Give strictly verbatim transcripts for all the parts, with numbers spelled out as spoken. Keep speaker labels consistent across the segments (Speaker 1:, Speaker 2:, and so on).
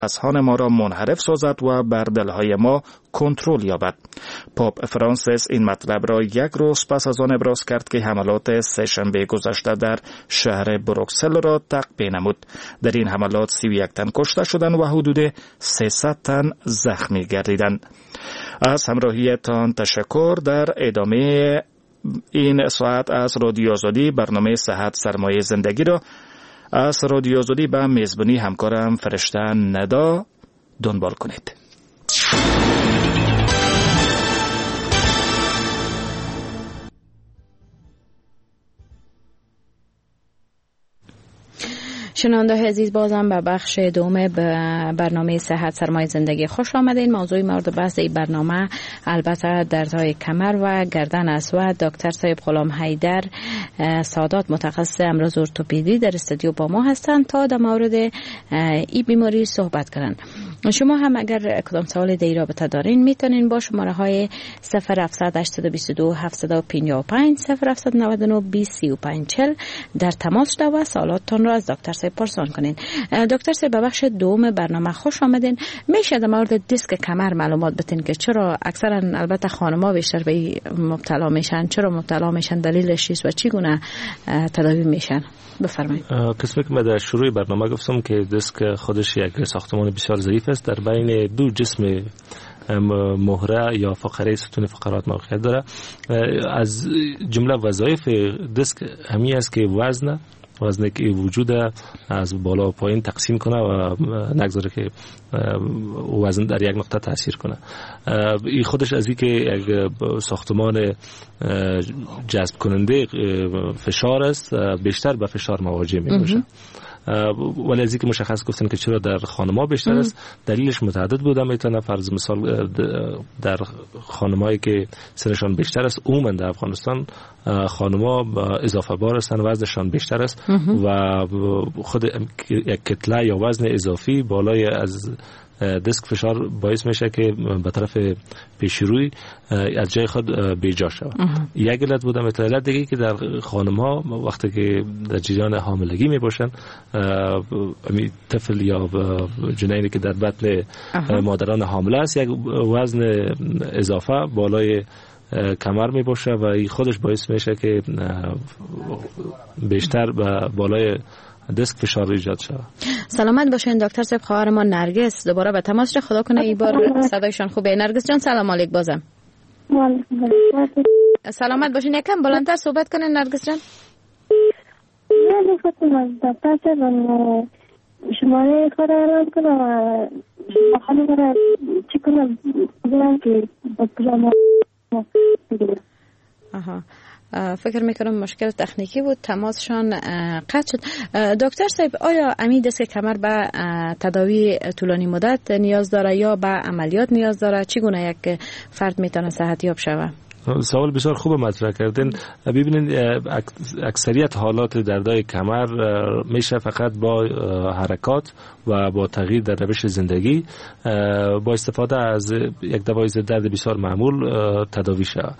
Speaker 1: اذهان ما را منحرف سازد و بر دلهای ما کنترل یابد. پاپ فرانسیس این مطلب را یک روز پس از آن ابراز کرد که حملات سه‌شنبه گذشته در شهر بروکسل را تقویه نمود. در این حملات سی و یک تن کشته شدند و حدود سیصد تن زخمی گردیدند. از همراهیتان تشکر. در ادامه این ساعت از رادیو آزادی برنامه صحت سرمایه زندگی را از رادیو آزادی به میزبانی همکارم فرشته ندا دنبال کنید.
Speaker 2: شنونده عزیز، بازم به بخش دوم برنامه صحت سرمایه زندگی خوش آمدین. موضوع مورد بحث این برنامه البته دردهای کمر و گردن است و دکتر صاحب غلام حیدر سادات متخصص امراض ارتوپدی در استودیو با ما هستند تا در مورد این بیماری صحبت کنند. شما هم اگر کدام سوال در رابطه دارین میتونین با شماره های صفر هفتصد هشتصد و بیست و دو هفتصد و پنجاه و پنج صفر هفتصد و نود و نه بیست سی و پنج چهل در تماس شده و سوالاتتان را از دکتر صاحب پرسان کنین. دکتر صاحب به بخش دوم برنامه خوش آمدین. میشه در مورد دیسک کمر معلومات بدین که چرا اکثرا البته خانم‌ها بیشتر به مبتلا میشن، چرا مبتلا میشن، دلیلش چیست و چگونه تداوی میشن؟ بفرمایید.
Speaker 3: قسمی که من در شروع برنامه گفتم که دیسک خودش یک ساختمان بسیار ظریف است، در بین دو جسم مهره یا فقره ستون فقرات موقعیت داره. از جمله وظایف دیسک همی است که وزن وزنی که وجود از بالا و پایین تقسیم کنه و نگذاره که وزن در یک نقطه تاثیر کنه. این خودش از این که یک ساختمان جذب کننده فشار است، بیشتر به فشار مواجه می باشه. ولی از اینکه مشخص گفتن که چرا در خانم‌ها بیشتر است، دلیلش متعدد بوده. میتونه فرض مثال در خانم‌هایی که سنشان بیشتر است، عموما در افغانستان خانم‌ها اضافه بار هستند، وزنشان بیشتر است و خود یک کتله یا وزن اضافی بالای از دیسک فشار باعث میشه که به طرف پیشروی از جای خود بیجا شود. یک علت بوده. مثل علت دیگه که در خانم ها وقتی که در جریان حاملگی می باشن، طفل یا جنینی که در بطن مادران حامله است یک وزن اضافه بالای کمر می باشه و این خودش باعث میشه که بیشتر به بالای دیسک فشار ایجاد شود.
Speaker 2: سلامت باشین دکتر صاحب. خواهر ما نرگس دوباره به تماس شد. خدا کنه این بار صدایشان خوبه. نرگس جان سلام علیک. بازم سلامت باشین. یکم بلندتر صحبت کنین نرگس جان.
Speaker 4: نه نفتم دکتر صاحب شماره خود را کنم خانم را چی کنم بگم که بگم.
Speaker 2: آها فکر میکنم مشکل تکنیکی بود، تماسشان قطع شد. دکتر صاحب آیا امی دیسک کمر به تداوی طولانی مدت نیاز داره یا به عملیات نیاز داره؟ چگونه یک فرد میتونه صحتیاب شود؟
Speaker 3: سوال بسیار خوب مطرح کردین. ببینید اکثریت حالات دردهای کمر میشه فقط با حرکات و با تغییر در روش زندگی با استفاده از یک دوای ضد درد بسیار معمول تداوی شود.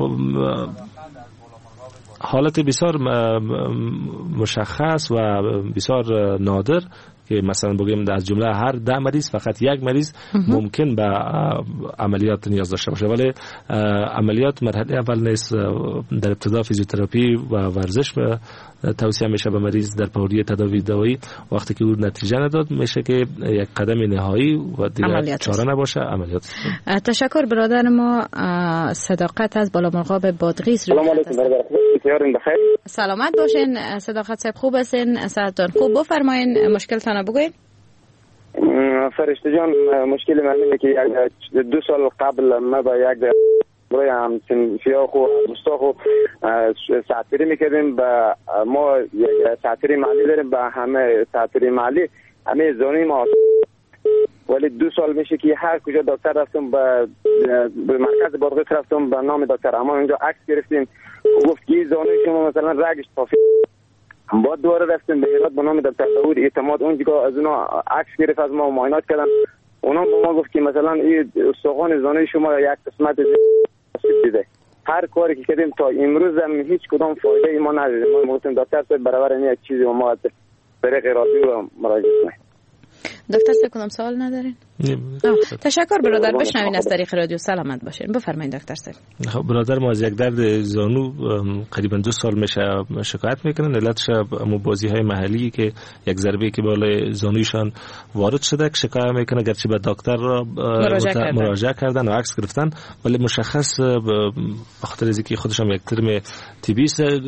Speaker 3: حالت بسیار مشخص و بسیار نادر که مثلا بگیم از جمله هر ده مریض فقط یک مریض ممکن به عملیات نیاز داشته باشه، ولی عملیات مرحله اول نیست. در ابتدا فیزیوتراپی و ورزش به توصیه میشه به مریض در پوری تداوی دوایی. وقتی که او نتیجه نداد میشه که یک قدم نهایی و دیگه چاره نباشه عملیات.
Speaker 2: تشکر برادر ما صداقت از بالا مرغاب بادغیس.
Speaker 5: سلام علیکم. بخیر.
Speaker 2: سلامت باشین صداقت صاحب. خوب هستین؟ صحتتون خوب؟ بفرمایین مشکلتون رو بگوین.
Speaker 5: فرشته جان مشکل من اینه که دو سال قبل ما با یک برای هم سیاخ و مستاخ و ساعتری میکردیم. با ما یک ساعتری مالی داریم، با همه ساعتری مالی همه زانی ما، ولی دو سال میشه که هر کجا دکتر رفتم به مرکز بادغیس رفتم به نام دکتر اما اونجا عکس گرفتیم، گفت که زانوی شما مثلا رگش طافی. بعد دوباره رفتیم به هرات به نام دکتر داوود اعتماد، اونجا از اونا عکس گرفت از ما معاینات کردن. اونا به ما گفت که مثلا این استخوان زانوی شما یک قسمت دیده. هر کاری که کردیم تا امروز هم هیچ کدام فایده ما ندیدیم. ما گفتیم دکتر صاحب برابر این یک چیزی ما طریق رادیو مراجعه کنیم.
Speaker 2: دکتر سه کدام سوال ندارین؟ تشکر برادر، بشنوین از طریق رادیو. سلامت باشین. بفرمایید دکتر سه.
Speaker 3: خب برادر ما از یک درد زانو قریبا دو سال میشه شکایت میکنن. علتش مو بازی های محلی که یک ضربه که بالای زانویشان وارد شده که شکایت میکنه، گرچه به دکتر مراجعه, مراجعه کردن و عکس گرفتن ولی مشخص به خاطر از اینکه خودشون یک ترم تیبی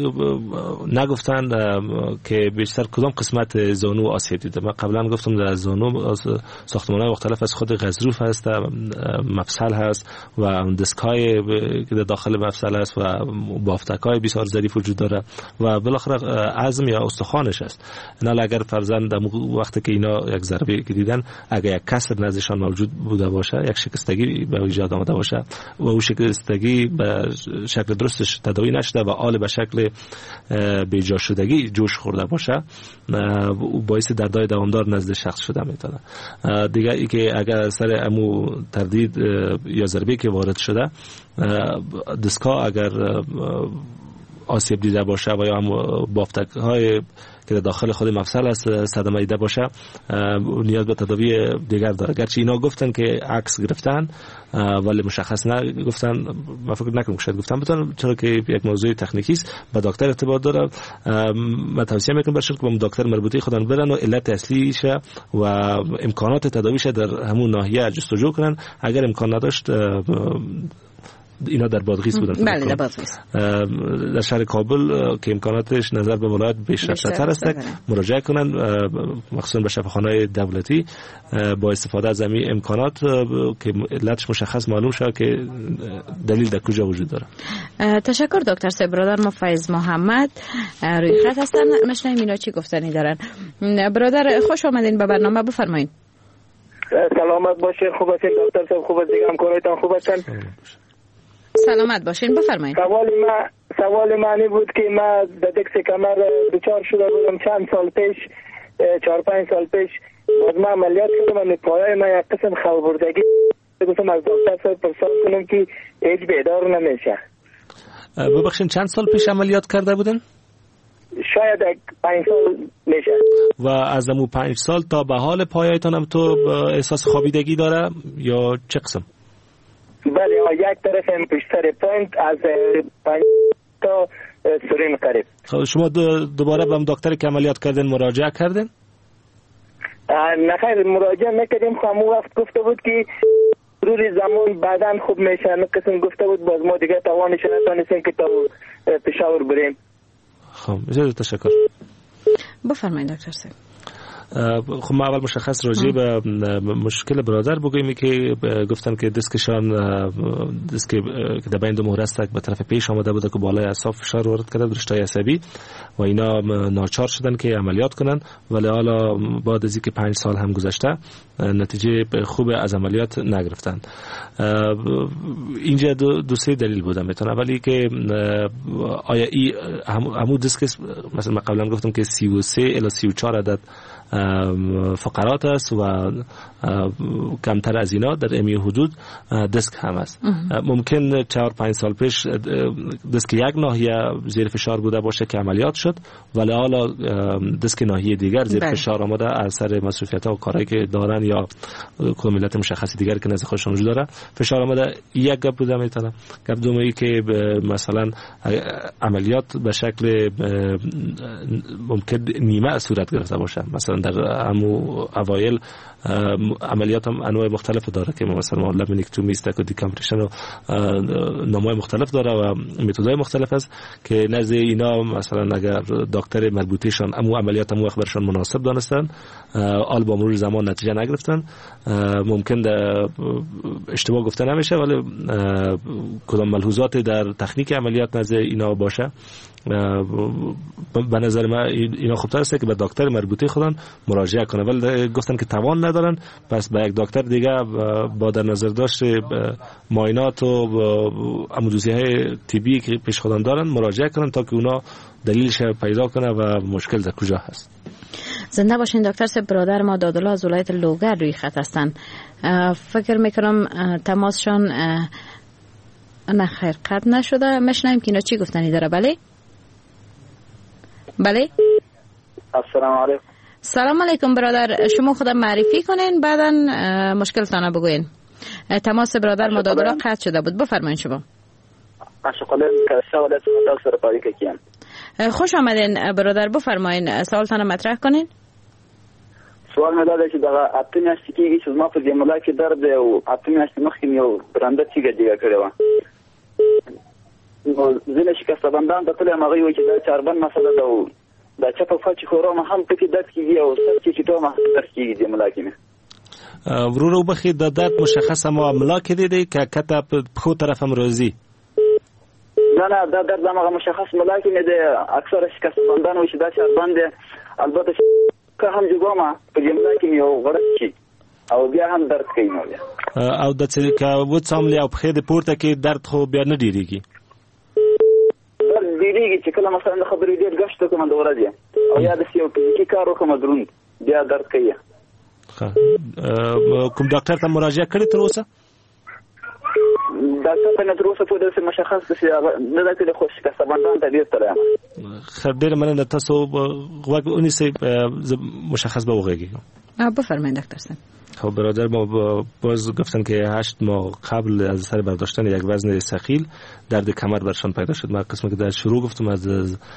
Speaker 3: نگفتن که بیشتر کدام قسمت زانو آسیب دیده. من قبلا گفتم در زانو ساختمان‌های مختلف از خود غضروف هست، مفصل هست و دسک‌های که در داخل مفصل هست و بافتک‌های بسیار ظریف وجود داره و بالاخره عظم یا استخوانش هست. اینا اگر فرضاً در وقتی که اینا یک ضربه دیدن، اگر یک کسر نزدشان موجود بوده باشه، یک شکستگی به ایجاد آمده باشه و اون شکستگی به شکل درستش تداوی نشده و آل به شکل بیجا شدگی جوش خورده باشه، باعث دردهای دوامدار نزد شخص شده میتونه. دیگه ای که اگر سر امو تردید یا ضربه که وارد شده، دسکا اگر آسیب دیده باشه و یا هم بافتک های که در داخل خود مفصل است صدمه دیده باشه، نیاز به تداوی دیگر داره. گرچه اینا گفتن که عکس گرفتن ولی مشخص نگفتن، من فکر نکنم شاید گفتن بتونن، چرا که یک موضوع تکنیکی است با دکتر ارتباط داره. من توصیه میکنم برشون که با دکتر مربوطه خودن برن و علت اصلیش و امکانات تداویش در همون ناحیه جستجو کنن. اگر امکان نداشت، اینا در بادغیس بودن.
Speaker 2: بله در بادغیس.
Speaker 3: در شهر کابل که امکاناتش نظر به ولایت بیشتر است مراجعه کنن، مخصوصا به شفاخانه‌های دولتی با استفاده از همین امکانات که علتش مشخص معلوم شد که دلیل در کجا وجود داره.
Speaker 2: تشکر دکتر سه. برادر ما فیض محمد روی خط هستن، مشنیم اینا چی گفتنی دارن. برادر خوش آمدین به برنامه، بفرمایید.
Speaker 6: سلامت باشین. خوب هستین دکتر صاحب؟ خوب هستین؟ همکارایتان خوب هستن؟
Speaker 2: سلامت باشین، بفرمایید.
Speaker 6: سوال ما سوال معنی بود که ما در دکس کمر دچار شده بودم چند سال پیش، چهار پنج سال پیش. باز ما عملیات کردم و پایه ما یک قسم خلبردگی گفتم از دکتر صاحب پرسان کنم که هیچ بیدار نمیشه.
Speaker 3: ببخشید چند سال پیش عملیات کرده بودن؟
Speaker 6: شاید یک پنج سال میشه. و
Speaker 3: از امو پنج سال تا به حال پایه‌تان هم تو احساس خوابیدگی داره یا چه قسم؟
Speaker 6: بله، یک طرف هم پشتر پوینت از پنج تا سرین قریب.
Speaker 3: خب شما دوباره به دکتر که عملیات کردن مراجعه کردن؟
Speaker 6: نه خیر، مراجعه نکردیم. خب همون وقت گفته بود که روی زمان بعداً خوب میشه، قسم گفته بود. باز ما دیگه توانش نتونستیم که تا پشاور بریم.
Speaker 3: خب بسیار تشکر.
Speaker 2: بفرمایید دکتر صاحب.
Speaker 3: خب ما اول مشخص راجع به مشکل برادر بگوییم که گفتن که دسکشان دسک که در بین دو مهره است به طرف پیش آمده بوده که بالای اعصاب فشار وارد کرده، رشته عصبی، و اینا ناچار شدن که عملیات کنن. ولی حالا بعد از اینکه پنج سال هم گذشته نتیجه خوب از عملیات نگرفتن. اینجا دو, دو سه دلیل بوده میتونه. اولی که آیا ای همون دسک مثلا من قبلا گفتم که سی و سه الی سی و چهار عدد فقرات است و کمتر از اینا در امی حدود دسک هم است. ممکن چهار پنج سال پیش دسک یک ناحیه زیر فشار بوده باشه که عملیات شد، ولی حالا دسک ناحیه دیگر زیر بله. فشار آمده از سر مصروفیت ها و کارهایی که دارن یا کمیت مشخصی دیگر که نزد خودشون وجود داره فشار آمده. یک گپ بوده میتونه. گپ دومی که مثلا عملیات به شکل ممکن نیمه صورت گرفته باشه. مثلا در همو اوایل عملیات هم انواع مختلف داره که مثلا لامینکتومی است، دیکامپرشن و نام‌های مختلف داره و متدهای مختلف است که نزد اینا مثلا اگر دکتر مربوطهشان امو عملیات امو خبرشان مناسب دانستن، آل با مرور زمان نتیجه نگرفتن، ممکن اشتباه گفته نمیشه ولی کدام ملحوظات در تکنیک عملیات نزد اینا باشه. به نظر من اینا خوبتر است که به دکتر مربوطه خودن مراجعه کنه، ولی گفتن که توان ندارن، پس به یک دکتر دیگه با در نظر داشت معاینات و عمودوزی‌های طبی که پیش خودن دارن مراجعه کنن تا که اونا دلیلش پیدا کنه و مشکل در کجا هست.
Speaker 2: زنده باشین دکتر صاحب. برادر ما دادالله از ولایت لوگر روی خط هستن. فکر میکنم تماسشان نه خیر قطع نشده. مشنیم که اینا چی گفتنی داره. بله بله
Speaker 6: السلام علیکم.
Speaker 2: سلام علیکم برادر، شما خودم معرفی کنین بعداً مشکلتان بگوین. تماس برادر مدادرا قطع شده بود، بفرمایید شما. خوش آمدین برادر، بفرمایین سوالتان مطرح کنین.
Speaker 7: سوال مې دا دی چې دغه اته میاشتې کېږي چې زما په جمله کې درد دی او اته میاشتې مخکې مې یو برنده تیږه جګه کړې وه. نو ځینې شکسته بندان ته تللی یم، هغوی وایي چې دا چاربند مسله ده او دا چپه پچې خورامه هم پکې درد کېږي او سر چې چټومه هم درد کېږي جمله کې مې.
Speaker 3: ورورو بخی دا درد مشخص ما ملا کې دی که کته په پښو طرف هم راځي؟
Speaker 7: نه نه دا درد همغه مشخص ملا کې مې دی. اکثره شکسته بندان وایي چې دا چاربند دی، البته که هم جګومه په جمله کې مې یو غړپ شي او بیا هم درد کوي. نو بیا
Speaker 3: او د چې که وڅملې او پښې د پورته کې درد خو بیا نه ډېرېږي؟
Speaker 7: درد ډېرېږي چې کله مثلا د خبرې ډېر ګشت وکړم د ورځې او یا داسې یو فزیکي کار وکړم دروند بیا درد کوي.
Speaker 3: کوم ډاکټر ته مراجعه کړې تر اوسه؟
Speaker 7: ډاکټر ته مې تر اوسه پورې داسې مشخص داسې نه ده کړې، خو شکسته بندان ته ډېر تللی یم.
Speaker 3: خیر ډېره مننه، تاسو غوږ ونیسئ، مشخص به وغږیږم.
Speaker 2: بفرمایید دکتر صاحب.
Speaker 3: خب برادر ما باز گفتن که هشت ماه قبل از سر برداشتن یک وزن ثقیل درد کمر برشان پیدا شد. من قسمی که در شروع گفتم از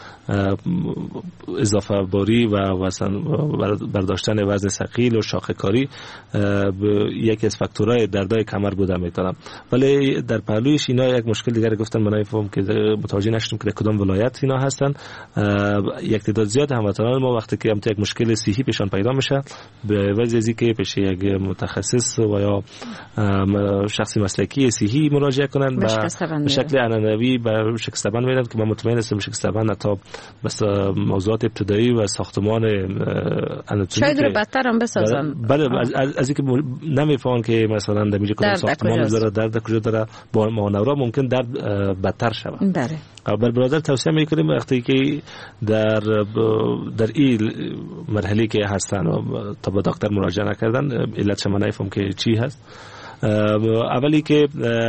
Speaker 3: اضافه باری و وزن برداشتن وزن ثقیل و شاخه کاری یکی از فاکتورهای دردهای کمر بوده میتونم، ولی در پهلویش اینا یک مشکل دیگر گفتن. من نمیفهم که متوجه نشدم که کدام ولایت اینا هستن. یک تعداد زیاد هموطنان ما وقتی که هم یک مشکل صحی پیشان پیدا میشه به وجه ازی که پیش یک متخصص و یا شخصی مسلکی صحی مراجعه کنن به شکل عنعنوی به شکسته بند میدن که من مطمئن هستم شکسته بند تا بس موضوعات ابتدایی و ساختمان آناتومی
Speaker 2: شاید رو بدتر هم بسازن.
Speaker 3: بله از از اینکه نمیفهمن که مثلا در میگه کدوم ساختمان داره، درد کجا داره، با مانورا ممکن درد بدتر شود.
Speaker 2: بله.
Speaker 3: بر برادر توصیه میکنیم وقتی که در در این مرحله که هستن و تا به دکتر مراجعه نکردن، علت شما نمیفهم که چی هست. اولی که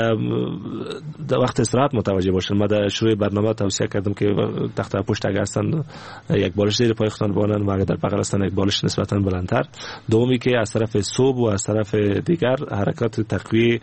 Speaker 3: در وقت استراحت متوجه باشن. ما در شروع برنامه توصیه کردم که تخت پشت اگر هستن یک بالش زیر پای خودتان بانن و اگر در بغل هستن یک بالش نسبتا بلندتر. دومی که از طرف صوب و از طرف دیگر حرکات تقویه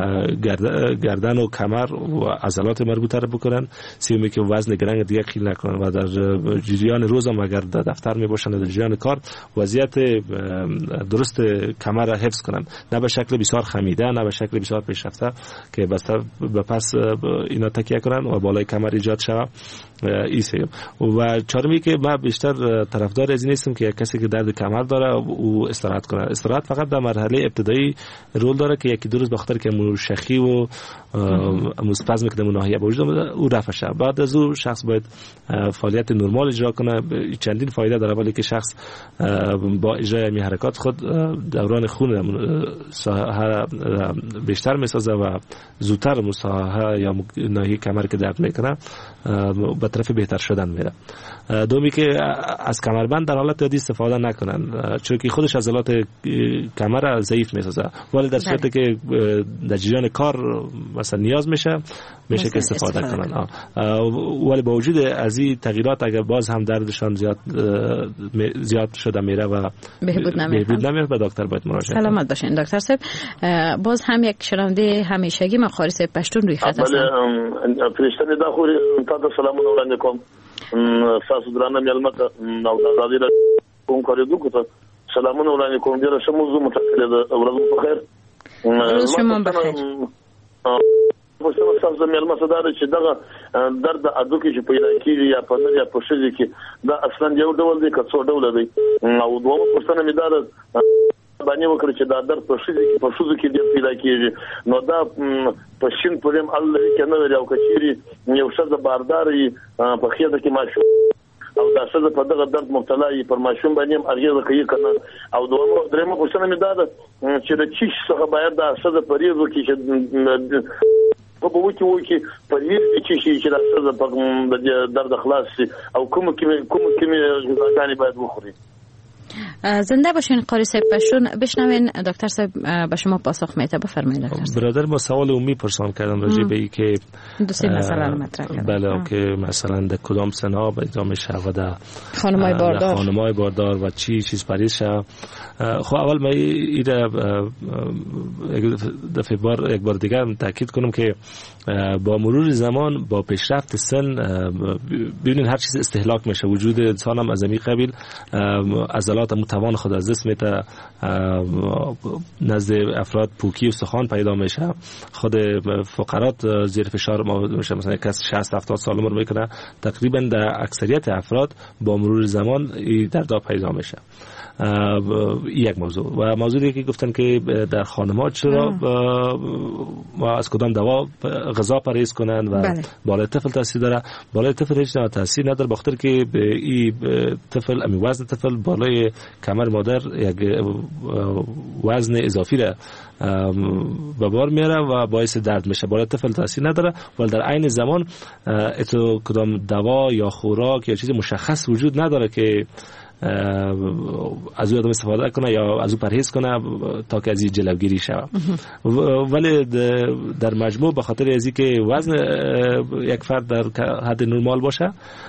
Speaker 3: گردن و کمر و عضلات مربوطه را بکنن. سومی که وزن گرنگ دیگه خیلی نکنن و در جریان روز هم اگر در دفتر می باشن در جریان کار وضعیت درست کمر را حفظ کنن، نه به شکل بسیار خمیده نه به شکل بسیار پیشرفته که بس به پس اینا تکیه کنن و بالای کمر ایجاد شود. ایسه و چهارمی که من بیشتر طرفدار از این هستم که یک کسی که درد کمر داره او استراحت کنه. استراحت فقط در مرحله ابتدایی رول داره که یکی دو روز بخاطر که شخی و اسپازم که در ناحیه وجود اومده او رفع شه. بعد از او شخص باید فعالیت نرمال اجرا کنه. چندین فایده داره، ولی که شخص با اجرای می حرکات خود دوران خون ساحه بیشتر میسازه و زودتر مساحه یا ناحیه کمر که درد میکنه به طرف بهتر شدن میره. دومی که از کمربند در حالت عادی استفاده نکنن، چون که خودش عضلات کمر ضعیف میسازه، ولی در صورتی که در جریان کار مثلا نیاز میشه میشه که استفاده, استفاده کنن. ولی با وجود از این تغییرات اگر باز هم دردشان زیاد زیاد شده میره و
Speaker 2: بهبود نمیره
Speaker 3: بهبود نمیره به دکتر باید مراجعه کنن.
Speaker 2: سلامت باشین دکتر صاحب. باز هم یک شنونده همیشگی من خارس پشتون روی خط هستم.
Speaker 8: بله فرشته دا خو تاسو سلامونه وړاندې کوم. تاسو درانه مېلمه ته نو د ازادي د کوم کاریدو کوته سلامونه وړاندې کوم. ډیره ښه موضوع متکلم ده. ورځ په خیر.
Speaker 2: روز شما بخیر.
Speaker 8: په څه وخت د مېلمه صدر چې دغه درد اډو کې چې پیدا کیږي یا په نړۍ په شې کې دا اصلا یو ډول دی که څو ډول دی. او دوه پرسنه مې دا باندې وکړي چې دا درد په شې کې په شوزو کې ډېر پیدا کیږي. نو دا په شین پریم الله کې نه لري او کچيري یو څه د بارداري په خېده کې ماشو او دا څه په دغه درد مبتلا ای پر ماشوم باندې اړیزه کوي کنه. او دوه درېمه پرسنه مې دا چې د چیش څخه باید دا څه د پریزو کې چې په بوتي وکی پرېږ چې شي چې راځي په درد خلاص او کوم کوم کوم غذاګانی باید وخوري.
Speaker 2: زنده باشین قاری صاحب. بشون بشنوین دکتر صاحب به شما پاسخ میده. بفرمایید دکتر صاحب.
Speaker 3: برادر ما سوال عمومی پرسان کردن راجع به اینکه
Speaker 2: دو سه مسئله مطرح کردن.
Speaker 3: بله که مثلا در کدام سنا اجرا میشه و در
Speaker 2: خانمای باردار
Speaker 3: خانمای باردار و چی چیز پریز شه. خب اول من این دفعه بار یک بار دیگر تاکید کنم که با مرور زمان با پیشرفت سن ببینید هر چیز استهلاک میشه. وجود انسان هم از این قبیل عضلات متوان خود از دست میته، نزد افراد پوکی و استخوان پیدا میشه، خود فقرات زیر فشار ما میشه. مثلا کس شصت هفتاد سال عمر میکنه، تقریبا در اکثریت افراد با مرور زمان این درد پیدا میشه. یک موضوع و موضوع دیگه که گفتن که در خانم‌ها چرا ما از کدام دوا غذا پرهیز کنن و بله. بالای طفل تاثیر داره. بالای طفل هیچ تاثیر نداره، بخاطر که این طفل امی وزن طفل بالای کمر مادر یک وزن اضافی را به بار میاره و باعث درد میشه. بالای طفل تاثیر نداره، ولی در عین زمان اتو کدام دوا یا خوراک یا چیز مشخص وجود نداره که از او آدم استفاده کنه یا از او پرهیز کنه تا که از این جلوگیری شود. ولی در مجموع به خاطر از اینکه وزن یک فرد در حد نرمال باشه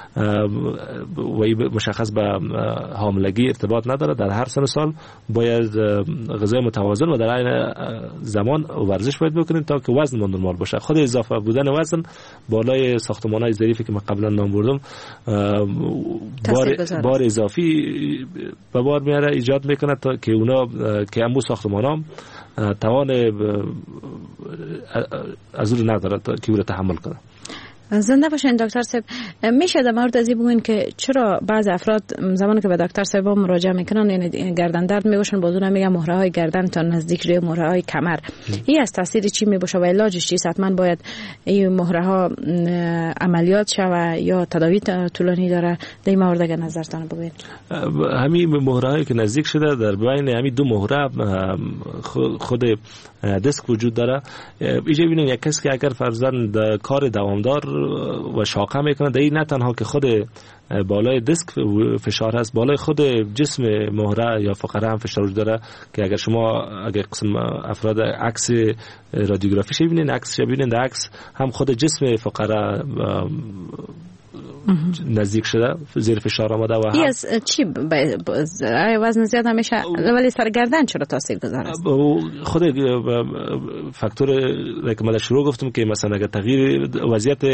Speaker 3: و مشخص به حاملگی ارتباط نداره، در هر سن سال باید غذای متوازن و در عین زمان ورزش باید بکنید تا که وزن نرمال باشه. خود اضافه بودن وزن بالای ساختمان‌های ظریفی که من قبلا نام بردم بار, بار اضافی به بار میاره، ایجاد میکنه تا که اونا که امو ساختمان‌ها توان از اون نداره تا که او را تحمل کنه.
Speaker 2: زنده باشین دکتر صاحب. میشه در مورد از این بگوین که چرا بعض افراد زمانی که به دکتر صاحب مراجعه میکنن یعنی گردن درد میباشن، بازون میگن مهره های گردن تا نزدیک روی مهره های کمر، این از تاثیر چی میباشه و علاجش چیست؟ حتما باید این مهره ها عملیات شوه یا تداوی طولانی داره؟ در این مورد اگر نظرتان بگوین.
Speaker 3: همین مهره هایی که نزدیک شده در بین همین دو مهره خود دسک وجود داره. اینجا ببینید یک کس که اگر فرضاً کار دوامدار و شاقه میکنه، در این نه تنها که خود بالای دسک فشار هست، بالای خود جسم مهره یا فقره هم فشار داره که اگر شما اگر قسم افراد عکس رادیوگرافی شو ببینید، عکس شو ببینید، عکس هم خود جسم فقره نزدیک شده، زیر فشار آمده و هم
Speaker 2: از چی وزن زیاد همیشه ولی سرگردن چرا تاثیر گذار است؟
Speaker 3: خود فاکتور که من شروع گفتم که مثلا اگر تغییر وضعیت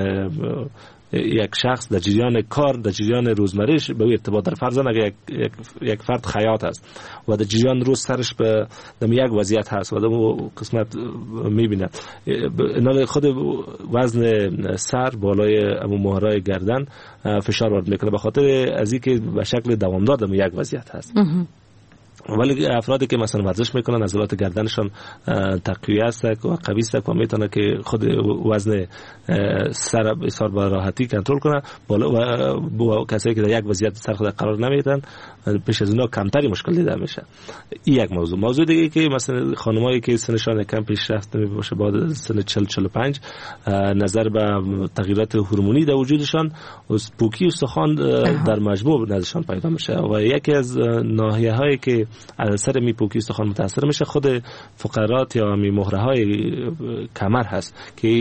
Speaker 3: یک شخص در جریان کار، در جریان روزمرهش به ارتباط در فرضاً اگر یک, یک, یک فرد خیاط است و در جریان روز سرش به در یک وضعیت هست و در قسمت میبینه، اینا خود وزن سر بالای امو مهره گردن فشار وارد میکنه به خاطر از اینکه به شکل دوامدار در یک وضعیت هست. ولی افرادی که مثلا ورزش میکنن عضلات گردنشان تقویت است و قوی است و میتونه که خود وزن سر بسیار با راحتی کنترل کنه، بالا و کسایی که در یک وضعیت سر خود قرار نمیدن پیش از اونا کمتری مشکل دیده میشه. این یک موضوع. موضوع دیگه که مثلا خانمایی که سنشان کم پیشرفته میباشه بعد سن چهل چهل و پنج نظر به تغییرات هورمونی در وجودشان و پوکی استخوان در مجموع نزدشان پیدا میشه و یکی از ناحیه هایی که از اثر می پوکی استخوان متاثر میشه خود فقرات یا می مهره های کمر هست که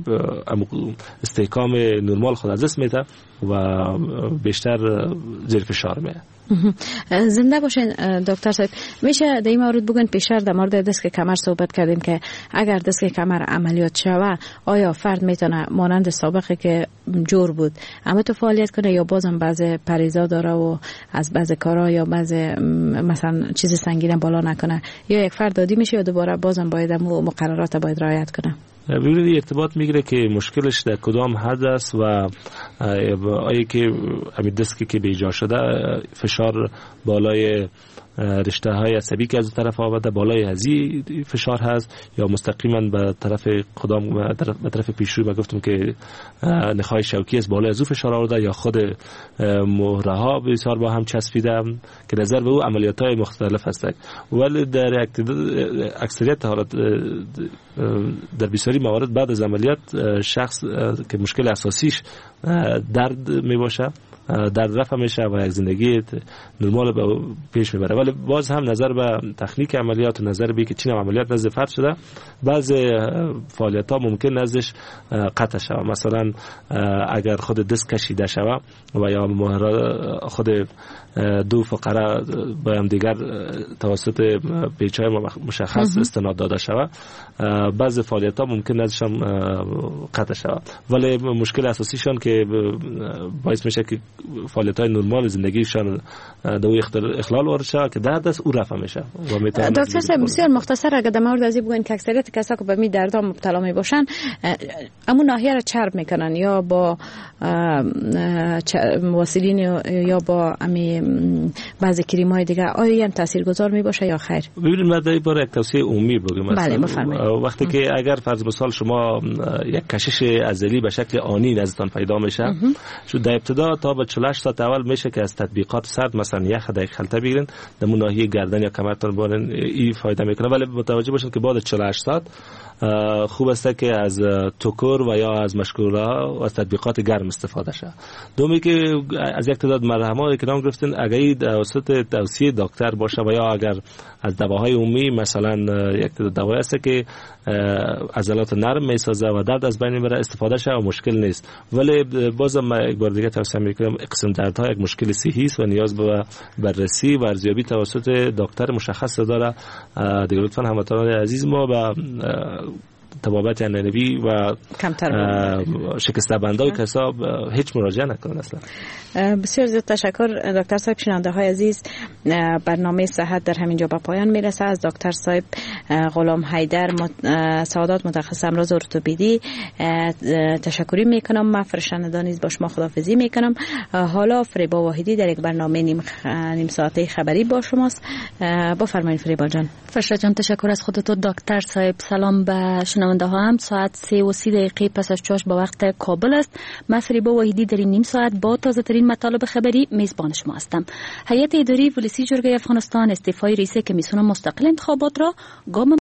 Speaker 3: استحکام نرمال خود از دست میده و بیشتر زیر فشار میاد.
Speaker 2: زنده باشین دکتر صاحب. میشه در این مورد بگن پیشتر در مورد دسک کمر صحبت کردیم که اگر دسک کمر عملیات شوه آیا فرد میتونه مانند سابقه که جور بود اما تو فعالیت کنه یا بازم بعض پریزا داره و از بعض کارا یا بعض مثلا چیز سنگین بالا نکنه، یا یک فرد عادی میشه یا دوباره بازم باید مقررات باید رعایت کنه؟
Speaker 3: ببینید ارتباط میگیره که مشکلش در کدام حد است و آیا که همین دسکی که به ایجاد شده فشار بالای رشته های عصبی که از طرف آمده بالای هزی فشار هست یا مستقیما به طرف کدام به طرف پیشرو ما گفتم که نخاع شوکی است بالای از او فشار آورده یا خود مهره ها بسیار با هم چسبیده که نظر به او عملیات های مختلف هست. ولی در اکثریت حالات در بسیاری موارد بعد از عملیات شخص که مشکل اساسیش درد می باشه در رفع میشه و یک زندگی نرمال به پیش میبره. ولی باز هم نظر به تکنیک عملیات و نظر به که چین عملیات نزد فرد شده، بعضی فعالیت ها ممکن نزدش قطع شود. مثلا اگر خود دست کشیده شود و یا خود دو فقره با هم دیگر توسط پیچ‌های مشخص استناد داده شود، بعضی فعالیت ها ممکن نزدش هم قطع شود. ولی مشکل اساسیشان که باعث میشه که فعالیت های نرمال زندگیشان دو اخلال وارد شود که درد است او رفع میشه.
Speaker 2: دکتر صاحب بسیار مختصر اگر در مورد ازی بگوین که اکثریت کسایی که به می درد مبتلا می باشن امون ناحیه را چرب میکنن یا با واسلین یا با امی بعضی کریم های دیگه، آیا هم تاثیرگذار می باشه یا خیر؟
Speaker 3: ببینید من در این باره یک توصیه عمومی بگم.
Speaker 2: بله بفرمایید.
Speaker 3: وقتی ام. که اگر فرض مثال شما یک کشش عضلی به شکل آنی نزدتان پیدا میشه، شو در ابتدا تا به چهل و هشت ساعت اول میشه که از تطبیقات سرد مثلا یخ دقیق خلطه بگیرین در ناحیه گردن یا کمرتون بارن، این فایده میکنه. ولی متوجه باشید که بعد چهل و هشت ساعت خوب است که از توکر و یا از مشکولا و از تطبیقات گرم استفاده شه. دومی که از یک تعداد مرهم‌ها که نام گرفتین اگر توسط توصیه دکتر باشه و یا اگر از دواهای عمومی مثلا یک تعداد دوا است که عضلات نرم میسازه و درد از بین میبره استفاده شه و مشکل نیست. ولی بازم یک بار دیگه توصیه میکنم قسم دردها یک مشکل صحی است و نیاز به بررسی و ارزیابی توسط دکتر مشخص داره. دیگه لطفاً هموطنان عزیز ما به طبابت عنعنوی و شکسته بندای کسا هیچ مراجعه نکنن اصلا.
Speaker 2: بسیار زیاد تشکر دکتر صاحب. شنونده های عزیز، برنامه صحت در همینجا به پایان میرسه. از دکتر صاحب غلام حیدر سعادت متخصص امراض ارتوپدی تشکری میکنم. من فرشان دانیز با شما خداحافظی میکنم. حالا فریبا واحدی در یک برنامه نیم, خ... نیم ساعته خبری با شماست. بفرمایید فریبا جان.
Speaker 9: فرشاد جان تشکر از خودت. دکتر صاحب سلام به شنونده ها. هم ساعت سه و سی دقیقه پس از چاش به وقت کابل است. من فریبا واحدی در این نیم ساعت با تازه ترین مطالب خبری میزبان شما هستم. هیئت اداری ولسی جرگه افغانستان استعفای رئیس کمیسیون مستقل انتخابات را گام